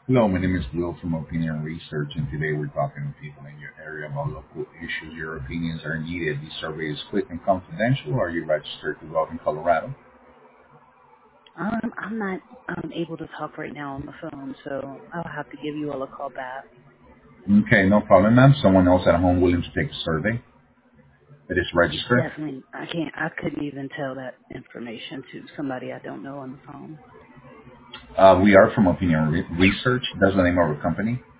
Hello, my name is Will from Opinion Research, and today we're talking to people in your area about local issues. Your opinions are needed. This survey is quick and confidential. Are you registered to vote in Colorado? I'm not able to talk right now on the phone, so I'll have to give you all a call back. Okay, no problem, ma'am. Someone else at home willing to take the survey that is registered? Definitely, I couldn't even tell that information to somebody I don't know on the phone. We are from Opinion Research. That's the name of our company.